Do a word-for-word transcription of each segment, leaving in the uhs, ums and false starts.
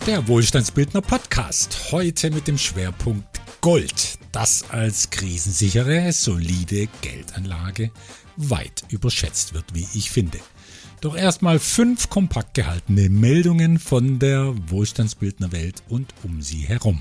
Der Wohlstandsbildner Podcast, heute mit dem Schwerpunkt Gold, das als krisensichere, solide Geldanlage weit überschätzt wird, wie ich finde. Doch erstmal fünf kompakt gehaltene Meldungen von der Wohlstandsbildner Welt und um sie herum.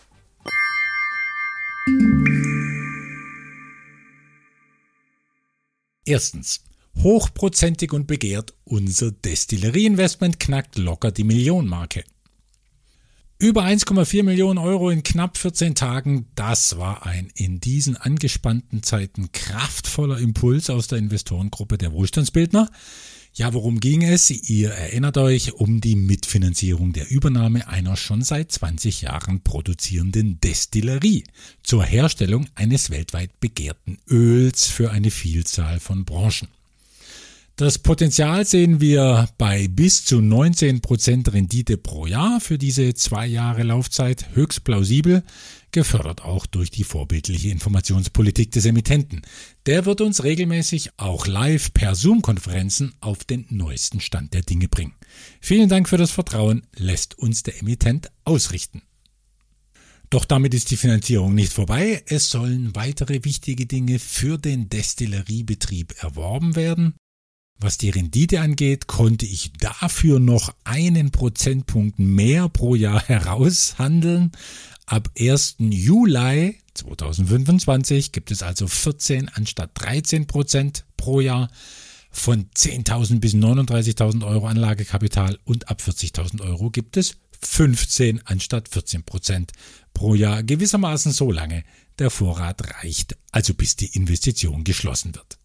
Erstens. Hochprozentig und begehrt, unser Destillerieinvestment knackt locker die Millionenmarke. Über eins Komma vier Millionen Euro in knapp vierzehn Tagen, das war ein in diesen angespannten Zeiten kraftvoller Impuls aus der Investorengruppe der Wohlstandsbildner. Ja, worum ging es? Ihr erinnert euch um die Mitfinanzierung der Übernahme einer schon seit zwanzig Jahren produzierenden Destillerie zur Herstellung eines weltweit begehrten Öls für eine Vielzahl von Branchen. Das Potenzial sehen wir bei bis zu neunzehn Prozent Rendite pro Jahr für diese zwei Jahre Laufzeit, höchst plausibel, gefördert auch durch die vorbildliche Informationspolitik des Emittenten. Der wird uns regelmäßig auch live per Zoom-Konferenzen auf den neuesten Stand der Dinge bringen. Vielen Dank für das Vertrauen, lässt uns der Emittent ausrichten. Doch damit ist die Finanzierung nicht vorbei. Es sollen weitere wichtige Dinge für den Destilleriebetrieb erworben werden. Was die Rendite angeht, konnte ich dafür noch einen Prozentpunkt mehr pro Jahr heraushandeln. Ab ersten Juli zweitausendfünfundzwanzig gibt es also vierzehn anstatt dreizehn Prozent pro Jahr von zehntausend bis neununddreißigtausend Euro Anlagekapital und ab vierzigtausend Euro gibt es fünfzehn anstatt vierzehn Prozent pro Jahr, gewissermaßen so lange der Vorrat reicht, also bis die Investition geschlossen wird.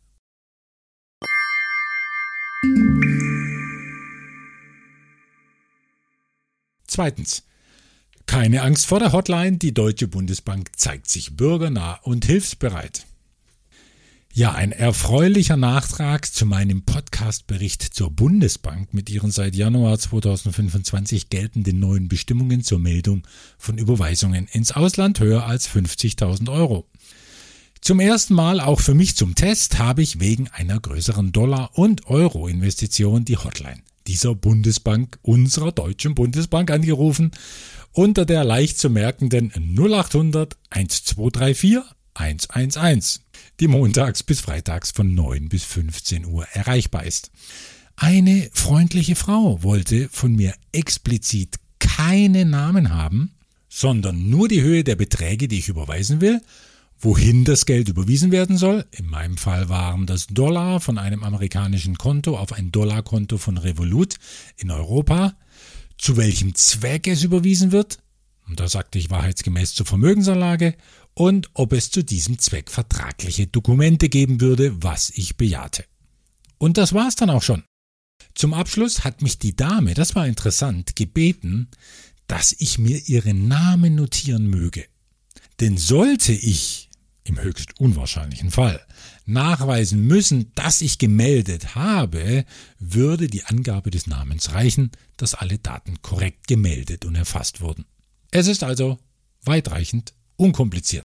Zweitens. Keine Angst vor der Hotline, die Deutsche Bundesbank zeigt sich bürgernah und hilfsbereit. Ja, ein erfreulicher Nachtrag zu meinem Podcast-Bericht zur Bundesbank mit ihren seit Januar zweitausendfünfundzwanzig geltenden neuen Bestimmungen zur Meldung von Überweisungen ins Ausland höher als fünfzigtausend Euro. Zum ersten Mal, auch für mich zum Test, habe ich wegen einer größeren Dollar- und Euro-Investition die Hotline dieser Bundesbank, unserer Deutschen Bundesbank, angerufen, unter der leicht zu merkenden null achthundert eintausendzweihundertvierunddreißig hundertelf, die montags bis freitags von neun bis fünfzehn Uhr erreichbar ist. Eine freundliche Frau wollte von mir explizit keine Namen haben, sondern nur die Höhe der Beträge, die ich überweisen will, wohin das Geld überwiesen werden soll. In meinem Fall waren das Dollar von einem amerikanischen Konto auf ein Dollarkonto von Revolut in Europa. Zu welchem Zweck es überwiesen wird, und da sagte ich wahrheitsgemäß zur Vermögensanlage, und ob es zu diesem Zweck vertragliche Dokumente geben würde, was ich bejahte. Und das war's dann auch schon. Zum Abschluss hat mich die Dame, das war interessant, gebeten, dass ich mir ihren Namen notieren möge. Denn sollte ich im höchst unwahrscheinlichen Fall nachweisen müssen, dass ich gemeldet habe, würde die Angabe des Namens reichen, dass alle Daten korrekt gemeldet und erfasst wurden. Es ist also weitreichend unkompliziert.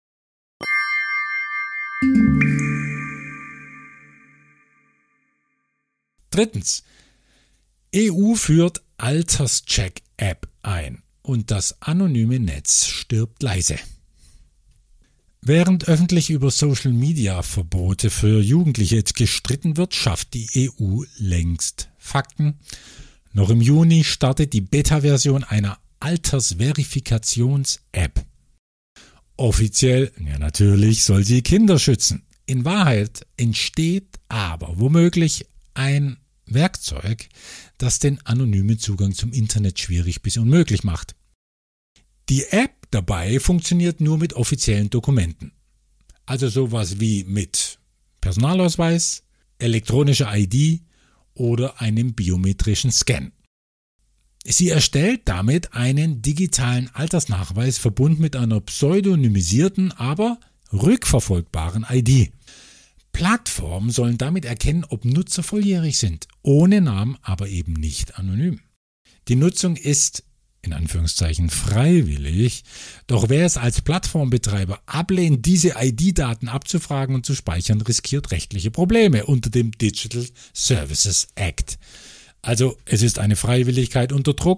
Drittens. E U führt Alterscheck-App ein und das anonyme Netz stirbt leise. Während öffentlich über Social-Media-Verbote für Jugendliche jetzt gestritten wird, schafft die E U längst Fakten. Noch im Juni startet die Beta-Version einer Altersverifikations-App. Offiziell, ja natürlich, soll sie Kinder schützen. In Wahrheit entsteht aber womöglich ein Werkzeug, das den anonymen Zugang zum Internet schwierig bis unmöglich macht. Die App dabei funktioniert nur mit offiziellen Dokumenten. Also sowas wie mit Personalausweis, elektronischer I D oder einem biometrischen Scan. Sie erstellt damit einen digitalen Altersnachweis verbunden mit einer pseudonymisierten, aber rückverfolgbaren I D. Plattformen sollen damit erkennen, ob Nutzer volljährig sind, ohne Namen, aber eben nicht anonym. Die Nutzung ist in Anführungszeichen freiwillig, doch wer es als Plattformbetreiber ablehnt, diese I D-Daten abzufragen und zu speichern, riskiert rechtliche Probleme unter dem Digital Services Act. Also es ist eine Freiwilligkeit unter Druck,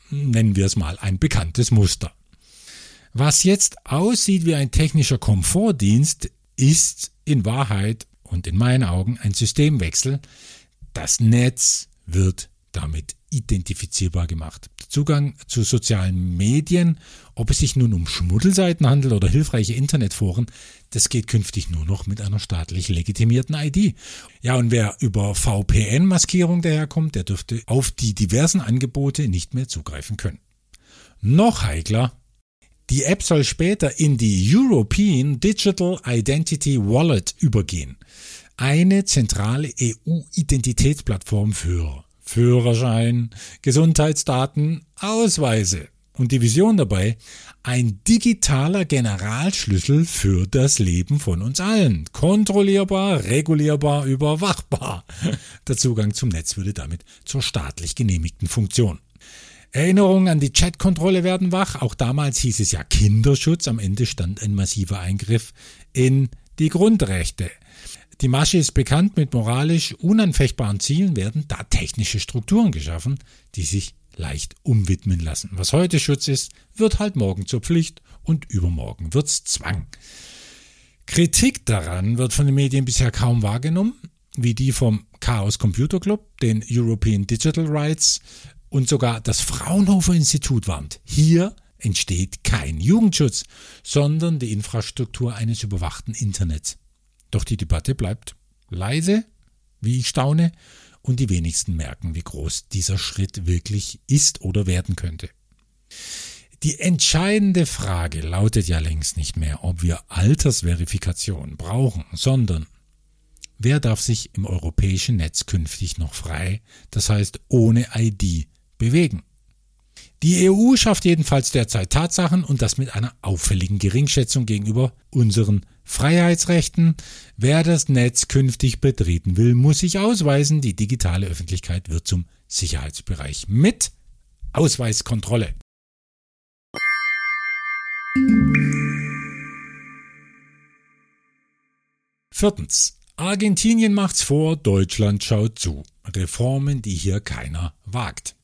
nennen wir es mal ein bekanntes Muster. Was jetzt aussieht wie ein technischer Komfortdienst, ist in Wahrheit und in meinen Augen ein Systemwechsel. Das Netz wird damit identifizierbar gemacht. Der Zugang zu sozialen Medien, ob es sich nun um Schmuddelseiten handelt oder hilfreiche Internetforen, das geht künftig nur noch mit einer staatlich legitimierten I D. Ja, und wer über V P N-Maskierung daherkommt, der dürfte auf die diversen Angebote nicht mehr zugreifen können. Noch heikler: die App soll später in die European Digital Identity Wallet übergehen. Eine zentrale E U-Identitätsplattform für Führerschein, Gesundheitsdaten, Ausweise. Und die Vision dabei: ein digitaler Generalschlüssel für das Leben von uns allen. Kontrollierbar, regulierbar, überwachbar. Der Zugang zum Netz würde damit zur staatlich genehmigten Funktion. Erinnerungen an die Chatkontrolle werden wach. Auch damals hieß es ja Kinderschutz. Am Ende stand ein massiver Eingriff in die Grundrechte. Die Masche ist bekannt: mit moralisch unanfechtbaren Zielen werden da technische Strukturen geschaffen, die sich leicht umwidmen lassen. Was heute Schutz ist, wird halt morgen zur Pflicht und übermorgen wird's Zwang. Kritik daran wird von den Medien bisher kaum wahrgenommen, wie die vom Chaos Computer Club, den European Digital Rights, und sogar das Fraunhofer Institut warnt: hier entsteht kein Jugendschutz, sondern die Infrastruktur eines überwachten Internets. Doch die Debatte bleibt leise, wie ich staune, und die wenigsten merken, wie groß dieser Schritt wirklich ist oder werden könnte. Die entscheidende Frage lautet ja längst nicht mehr, ob wir Altersverifikation brauchen, sondern wer darf sich im europäischen Netz künftig noch frei, das heißt ohne I D, bewegen? Die E U schafft jedenfalls derzeit Tatsachen, und das mit einer auffälligen Geringschätzung gegenüber unseren Freiheitsrechten. Wer das Netz künftig betreten will, muss sich ausweisen. Die digitale Öffentlichkeit wird zum Sicherheitsbereich mit Ausweiskontrolle. Viertens. Argentinien macht's vor, Deutschland schaut zu. Reformen, die hier keiner wagt.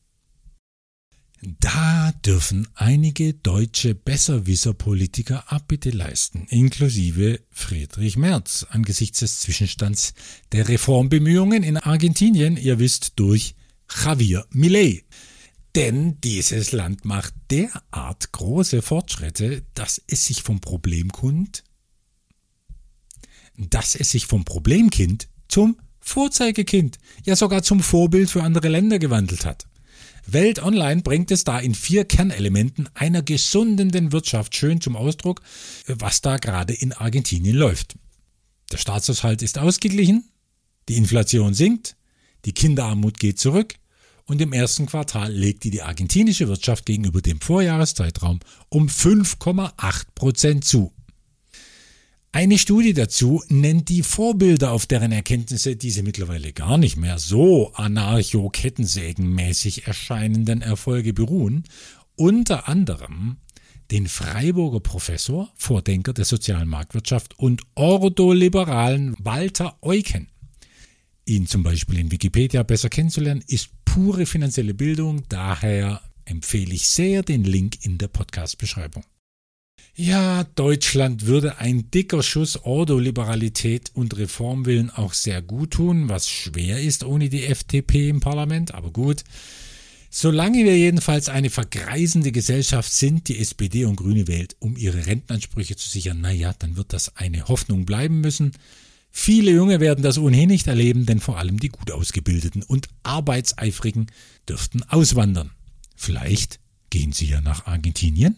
Da dürfen einige deutsche Besserwisser-Politiker Abbitte leisten, inklusive Friedrich Merz, angesichts des Zwischenstands der Reformbemühungen in Argentinien, ihr wisst, durch Javier Milei. Denn dieses Land macht derart große Fortschritte, dass es sich vom Problemkind, dass es sich vom Problemkind zum Vorzeigekind, ja sogar zum Vorbild für andere Länder gewandelt hat. Welt Online bringt es da in vier Kernelementen einer gesundenden Wirtschaft schön zum Ausdruck, was da gerade in Argentinien läuft. Der Staatshaushalt ist ausgeglichen, die Inflation sinkt, die Kinderarmut geht zurück und im ersten Quartal legte die argentinische Wirtschaft gegenüber dem Vorjahreszeitraum um fünf Komma acht Prozent zu. Eine Studie dazu nennt die Vorbilder, auf deren Erkenntnisse diese mittlerweile gar nicht mehr so anarcho-kettensägenmäßig erscheinenden Erfolge beruhen, unter anderem den Freiburger Professor, Vordenker der sozialen Marktwirtschaft und Ordoliberalen Walter Eucken. Ihn zum Beispiel in Wikipedia besser kennenzulernen, ist pure finanzielle Bildung, daher empfehle ich sehr den Link in der Podcast-Beschreibung. Ja, Deutschland würde ein dicker Schuss Ordoliberalität und Reformwillen auch sehr gut tun, was schwer ist ohne die F D P im Parlament, aber gut. Solange wir jedenfalls eine vergreisende Gesellschaft sind, die S P D und Grüne wählt, um ihre Rentenansprüche zu sichern, naja, dann wird das eine Hoffnung bleiben müssen. Viele Junge werden das ohnehin nicht erleben, denn vor allem die gut ausgebildeten und arbeitseifrigen dürften auswandern. Vielleicht gehen sie ja nach Argentinien?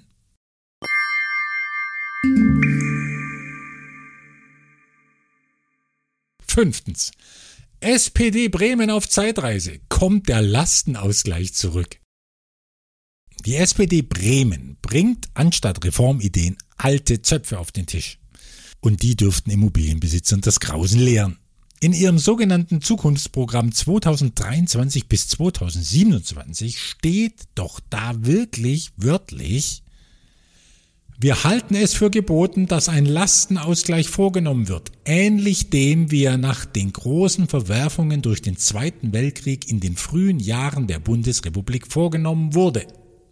Fünftens. S P D Bremen auf Zeitreise. Kommt der Lastenausgleich zurück? Die S P D Bremen bringt anstatt Reformideen alte Zöpfe auf den Tisch. Und die dürften Immobilienbesitzern das Grausen lehren. In ihrem sogenannten Zukunftsprogramm zweitausenddreiundzwanzig bis zweitausendsiebenundzwanzig steht doch da wirklich wörtlich: Wir halten es für geboten, dass ein Lastenausgleich vorgenommen wird, ähnlich dem, wie er nach den großen Verwerfungen durch den Zweiten Weltkrieg in den frühen Jahren der Bundesrepublik vorgenommen wurde.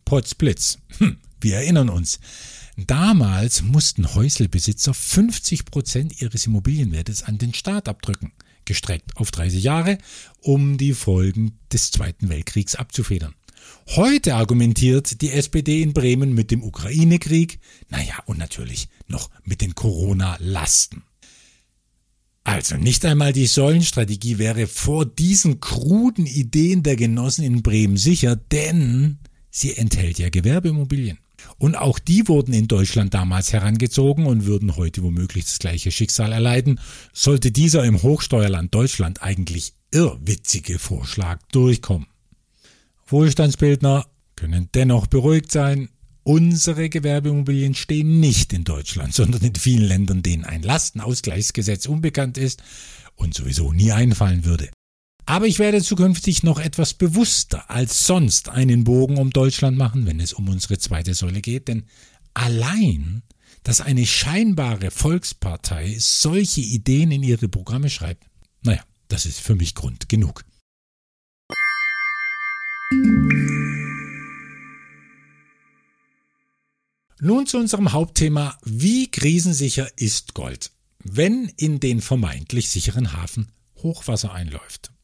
Potzblitz. Hm, wir erinnern uns. Damals mussten Häuselbesitzer fünfzig Prozent ihres Immobilienwertes an den Staat abdrücken, gestreckt auf dreißig Jahre, um die Folgen des Zweiten Weltkriegs abzufedern. Heute argumentiert die S P D in Bremen mit dem Ukraine-Krieg, naja, und natürlich noch mit den Corona-Lasten. Also nicht einmal die Säulenstrategie wäre vor diesen kruden Ideen der Genossen in Bremen sicher, denn sie enthält ja Gewerbeimmobilien. Und auch die wurden in Deutschland damals herangezogen und würden heute womöglich das gleiche Schicksal erleiden, sollte dieser im Hochsteuerland Deutschland eigentlich irrwitzige Vorschlag durchkommen. Wohlstandsbildner können dennoch beruhigt sein, unsere Gewerbeimmobilien stehen nicht in Deutschland, sondern in vielen Ländern, denen ein Lastenausgleichsgesetz unbekannt ist und sowieso nie einfallen würde. Aber ich werde zukünftig noch etwas bewusster als sonst einen Bogen um Deutschland machen, wenn es um unsere zweite Säule geht, denn allein, dass eine scheinbare Volkspartei solche Ideen in ihre Programme schreibt, naja, das ist für mich Grund genug. Nun zu unserem Hauptthema: Wie krisensicher ist Gold, wenn in den vermeintlich sicheren Hafen Hochwasser einläuft?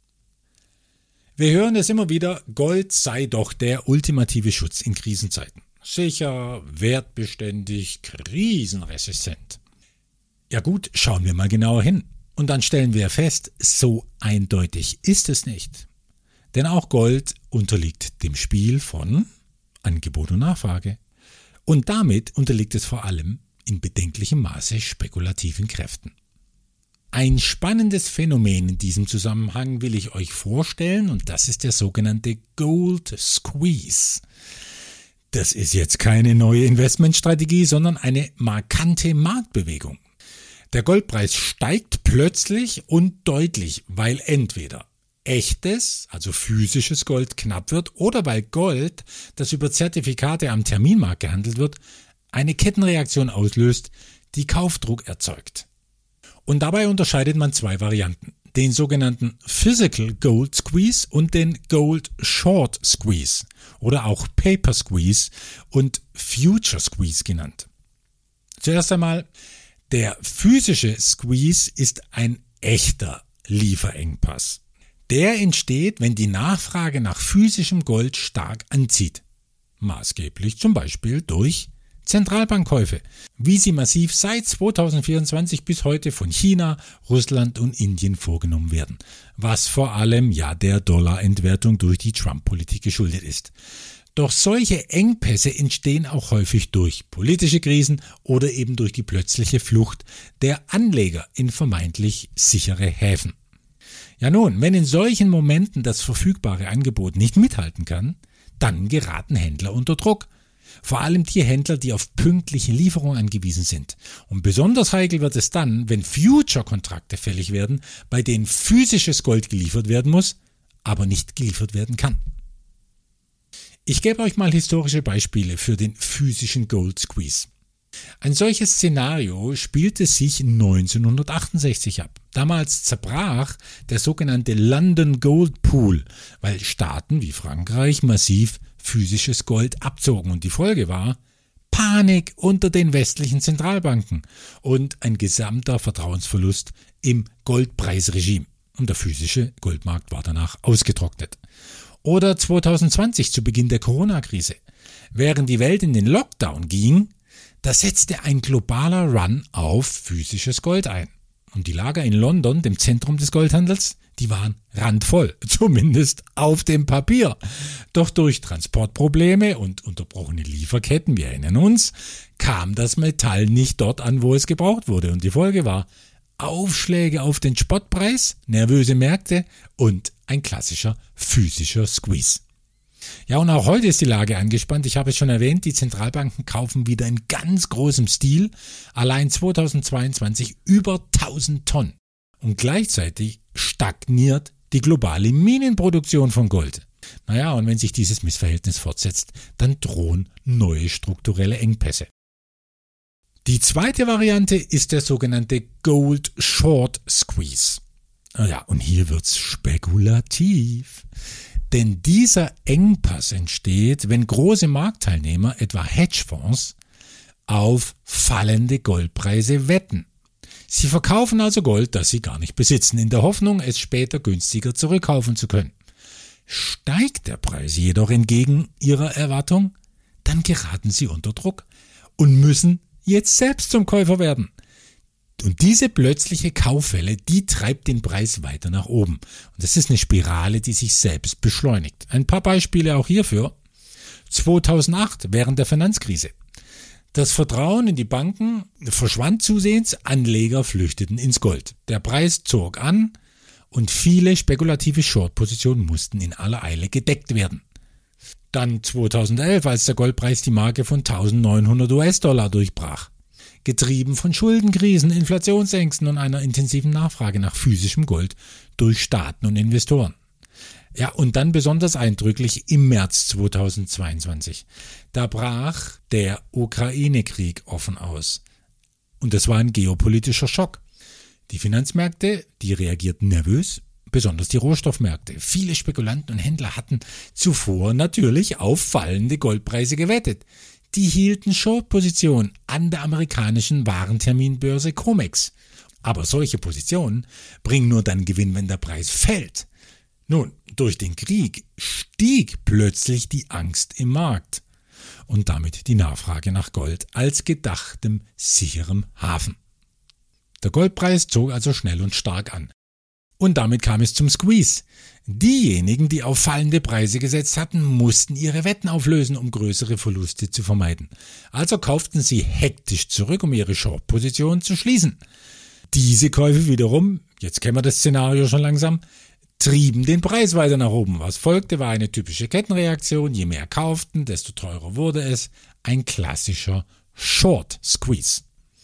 Wir hören es immer wieder, Gold sei doch der ultimative Schutz in Krisenzeiten. Sicher, wertbeständig, krisenresistent. Ja gut, schauen wir mal genauer hin. Und dann stellen wir fest, so eindeutig ist es nicht. Denn auch Gold unterliegt dem Spiel von Angebot und Nachfrage. Und damit unterliegt es vor allem in bedenklichem Maße spekulativen Kräften. Ein spannendes Phänomen in diesem Zusammenhang will ich euch vorstellen, und das ist der sogenannte Gold Squeeze. Das ist jetzt keine neue Investmentstrategie, sondern eine markante Marktbewegung. Der Goldpreis steigt plötzlich und deutlich, weil entweder echtes, also physisches Gold knapp wird oder weil Gold, das über Zertifikate am Terminmarkt gehandelt wird, eine Kettenreaktion auslöst, die Kaufdruck erzeugt. Und dabei unterscheidet man zwei Varianten, den sogenannten Physical Gold Squeeze und den Gold Short Squeeze oder auch Paper Squeeze und Future Squeeze genannt. Zuerst einmal, der physische Squeeze ist ein echter Lieferengpass. Der entsteht, wenn die Nachfrage nach physischem Gold stark anzieht. Maßgeblich zum Beispiel durch Zentralbankkäufe, wie sie massiv seit zweitausendvierundzwanzig bis heute von China, Russland und Indien vorgenommen werden, was vor allem ja der Dollarentwertung durch die Trump-Politik geschuldet ist. Doch solche Engpässe entstehen auch häufig durch politische Krisen oder eben durch die plötzliche Flucht der Anleger in vermeintlich sichere Häfen. Ja nun, wenn in solchen Momenten das verfügbare Angebot nicht mithalten kann, dann geraten Händler unter Druck. Vor allem die Händler, die auf pünktliche Lieferung angewiesen sind. Und besonders heikel wird es dann, wenn Future-Kontrakte fällig werden, bei denen physisches Gold geliefert werden muss, aber nicht geliefert werden kann. Ich gebe euch mal historische Beispiele für den physischen Gold Squeeze. Ein solches Szenario spielte sich neunzehnhundertachtundsechzig ab. Damals zerbrach der sogenannte London Gold Pool, weil Staaten wie Frankreich massiv physisches Gold abzogen. Und die Folge war Panik unter den westlichen Zentralbanken und ein gesamter Vertrauensverlust im Goldpreisregime. Und der physische Goldmarkt war danach ausgetrocknet. Oder zweitausendzwanzig zu Beginn der Corona-Krise. Während die Welt in den Lockdown ging, da setzte ein globaler Run auf physisches Gold ein. Und die Lager in London, dem Zentrum des Goldhandels, die waren randvoll, zumindest auf dem Papier. Doch durch Transportprobleme und unterbrochene Lieferketten, wir erinnern uns, kam das Metall nicht dort an, wo es gebraucht wurde. Und die Folge war Aufschläge auf den Spottpreis, nervöse Märkte und ein klassischer physischer Squeeze. Ja, und auch heute ist die Lage angespannt. Ich habe es schon erwähnt, die Zentralbanken kaufen wieder in ganz großem Stil. Allein zweitausendzweiundzwanzig über tausend Tonnen. Und gleichzeitig stagniert die globale Minenproduktion von Gold. Naja, und wenn sich dieses Missverhältnis fortsetzt, dann drohen neue strukturelle Engpässe. Die zweite Variante ist der sogenannte Gold Short Squeeze. Ja, und hier wird's spekulativ. Denn dieser Engpass entsteht, wenn große Marktteilnehmer, etwa Hedgefonds, auf fallende Goldpreise wetten. Sie verkaufen also Gold, das sie gar nicht besitzen, in der Hoffnung, es später günstiger zurückkaufen zu können. Steigt der Preis jedoch entgegen ihrer Erwartung, dann geraten sie unter Druck und müssen jetzt selbst zum Käufer werden. Und diese plötzliche Kauffälle, die treibt den Preis weiter nach oben. Und das ist eine Spirale, die sich selbst beschleunigt. Ein paar Beispiele auch hierfür. zweitausendacht, während der Finanzkrise. Das Vertrauen in die Banken verschwand zusehends, Anleger flüchteten ins Gold. Der Preis zog an und viele spekulative Short-Positionen mussten in aller Eile gedeckt werden. Dann zweitausendelf, als der Goldpreis die Marke von eintausendneunhundert US-Dollar durchbrach. Getrieben von Schuldenkrisen, Inflationsängsten und einer intensiven Nachfrage nach physischem Gold durch Staaten und Investoren. Ja, und dann besonders eindrücklich im März zweitausendzweiundzwanzig. Da brach der Ukraine-Krieg offen aus. Und das war ein geopolitischer Schock. Die Finanzmärkte, die reagierten nervös, besonders die Rohstoffmärkte. Viele Spekulanten und Händler hatten zuvor natürlich auf fallende Goldpreise gewettet. Die hielten Short-Positionen an der amerikanischen Warenterminbörse COMEX. Aber solche Positionen bringen nur dann Gewinn, wenn der Preis fällt. Nun, durch den Krieg stieg plötzlich die Angst im Markt und damit die Nachfrage nach Gold als gedachtem sicherem Hafen. Der Goldpreis zog also schnell und stark an. Und damit kam es zum Squeeze. Diejenigen, die auf fallende Preise gesetzt hatten, mussten ihre Wetten auflösen, um größere Verluste zu vermeiden. Also kauften sie hektisch zurück, um ihre Short-Position zu schließen. Diese Käufe wiederum, jetzt kennen wir das Szenario schon langsam, trieben den Preis weiter nach oben. Was folgte, war eine typische Kettenreaktion. Je mehr kauften, desto teurer wurde es. Ein klassischer Short-Squeeze.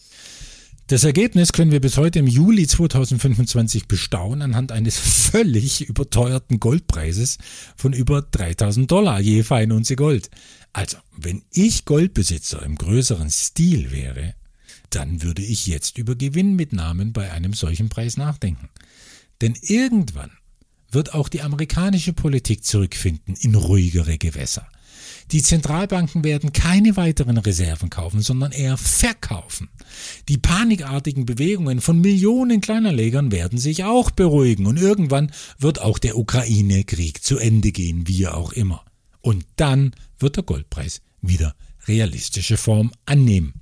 Das Ergebnis können wir bis heute im Juli zweitausendfünfundzwanzig bestaunen anhand eines völlig überteuerten Goldpreises von über dreitausend Dollar je Feinunze Gold. Also, wenn ich Goldbesitzer im größeren Stil wäre, dann würde ich jetzt über Gewinnmitnahmen bei einem solchen Preis nachdenken. Denn irgendwann wird auch die amerikanische Politik zurückfinden in ruhigere Gewässer. Die Zentralbanken werden keine weiteren Reserven kaufen, sondern eher verkaufen. Die panikartigen Bewegungen von Millionen Kleinanlegern werden sich auch beruhigen und irgendwann wird auch der Ukraine-Krieg zu Ende gehen, wie auch immer. Und dann wird der Goldpreis wieder realistische Form annehmen.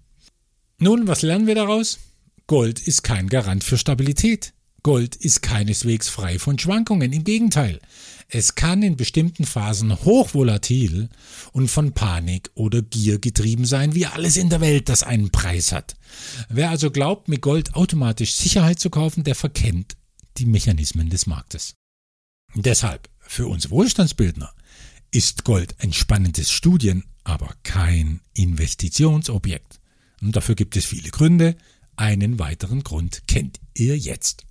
Nun, was lernen wir daraus? Gold ist kein Garant für Stabilität. Gold ist keineswegs frei von Schwankungen, im Gegenteil. Es kann in bestimmten Phasen hochvolatil und von Panik oder Gier getrieben sein, wie alles in der Welt, das einen Preis hat. Wer also glaubt, mit Gold automatisch Sicherheit zu kaufen, der verkennt die Mechanismen des Marktes. Deshalb, für uns Wohlstandsbildner, ist Gold ein spannendes Studien, aber kein Investitionsobjekt. Und dafür gibt es viele Gründe. Einen weiteren Grund kennt ihr jetzt.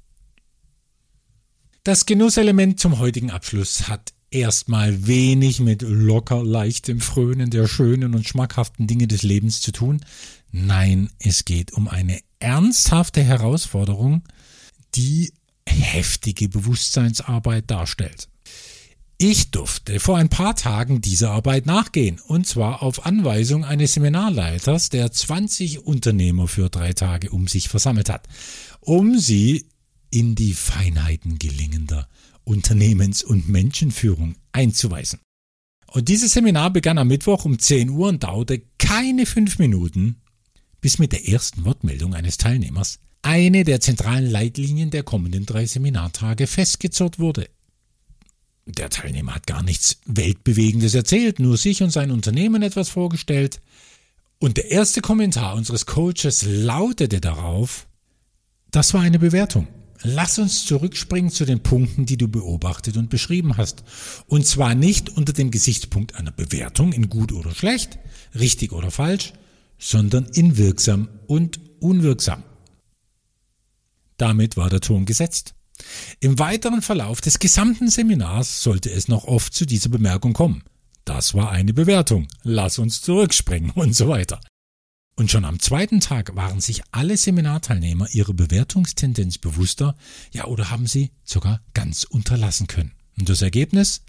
Das Genusselement zum heutigen Abschluss hat erstmal wenig mit locker leichtem Frönen der schönen und schmackhaften Dinge des Lebens zu tun. Nein, es geht um eine ernsthafte Herausforderung, die heftige Bewusstseinsarbeit darstellt. Ich durfte vor ein paar Tagen dieser Arbeit nachgehen, und zwar auf Anweisung eines Seminarleiters, der zwanzig Unternehmer für drei Tage um sich versammelt hat, um sie in die Feinheiten gelingender Unternehmens- und Menschenführung einzuweisen. Und dieses Seminar begann am Mittwoch um zehn Uhr und dauerte keine fünf Minuten, bis mit der ersten Wortmeldung eines Teilnehmers eine der zentralen Leitlinien der kommenden drei Seminartage festgezurrt wurde. Der Teilnehmer hat gar nichts Weltbewegendes erzählt, nur sich und sein Unternehmen etwas vorgestellt. Und der erste Kommentar unseres Coaches lautete darauf: Das war eine Bewertung. Lass uns zurückspringen zu den Punkten, die du beobachtet und beschrieben hast. Und zwar nicht unter dem Gesichtspunkt einer Bewertung in gut oder schlecht, richtig oder falsch, sondern in wirksam und unwirksam. Damit war der Ton gesetzt. Im weiteren Verlauf des gesamten Seminars sollte es noch oft zu dieser Bemerkung kommen. Das war eine Bewertung. Lass uns zurückspringen und so weiter. Und schon am zweiten Tag waren sich alle Seminarteilnehmer ihrer Bewertungstendenz bewusster, ja, oder haben sie sogar ganz unterlassen können. Und das Ergebnis?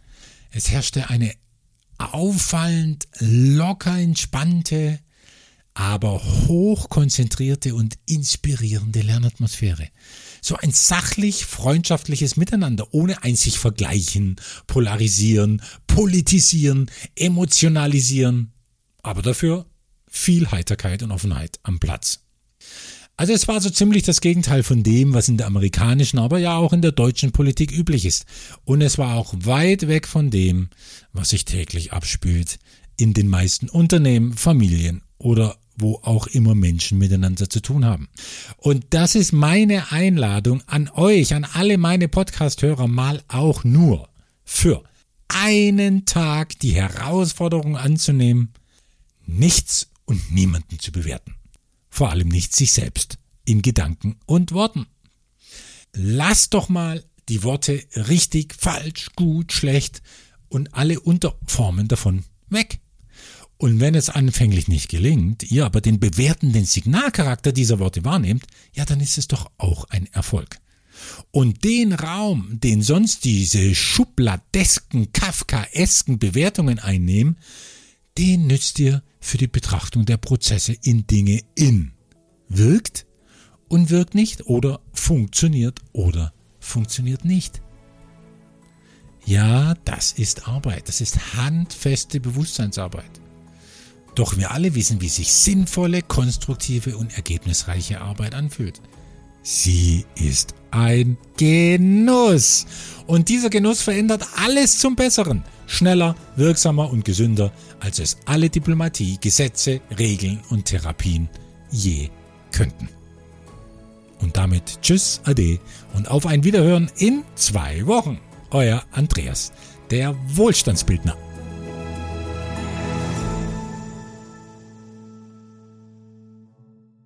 Es herrschte eine auffallend locker entspannte, aber hochkonzentrierte und inspirierende Lernatmosphäre. So ein sachlich freundschaftliches Miteinander, ohne ein sich vergleichen, polarisieren, politisieren, emotionalisieren, aber dafür viel Heiterkeit und Offenheit am Platz. Also es war so ziemlich das Gegenteil von dem, was in der amerikanischen, aber ja auch in der deutschen Politik üblich ist. Und es war auch weit weg von dem, was sich täglich abspielt in den meisten Unternehmen, Familien oder wo auch immer Menschen miteinander zu tun haben. Und das ist meine Einladung an euch, an alle meine Podcast-Hörer, mal auch nur für einen Tag die Herausforderung anzunehmen, nichts und niemanden zu bewerten. Vor allem nicht sich selbst in Gedanken und Worten. Lasst doch mal die Worte richtig, falsch, gut, schlecht und alle Unterformen davon weg. Und wenn es anfänglich nicht gelingt, ihr aber den bewertenden Signalcharakter dieser Worte wahrnehmt, ja, dann ist es doch auch ein Erfolg. Und den Raum, den sonst diese schubladesken, kafkaesken Bewertungen einnehmen, den nützt ihr für die Betrachtung der Prozesse in Dinge in. Wirkt und wirkt nicht oder funktioniert oder funktioniert nicht. Ja, das ist Arbeit, das ist handfeste Bewusstseinsarbeit. Doch wir alle wissen, wie sich sinnvolle, konstruktive und ergebnisreiche Arbeit anfühlt. Sie ist ein Genuss. Und dieser Genuss verändert alles zum Besseren. Schneller, wirksamer und gesünder, als es alle Diplomatie, Gesetze, Regeln und Therapien je könnten. Und damit tschüss, ade und auf ein Wiederhören in zwei Wochen. Euer Andreas, der Wohlstandsbildner.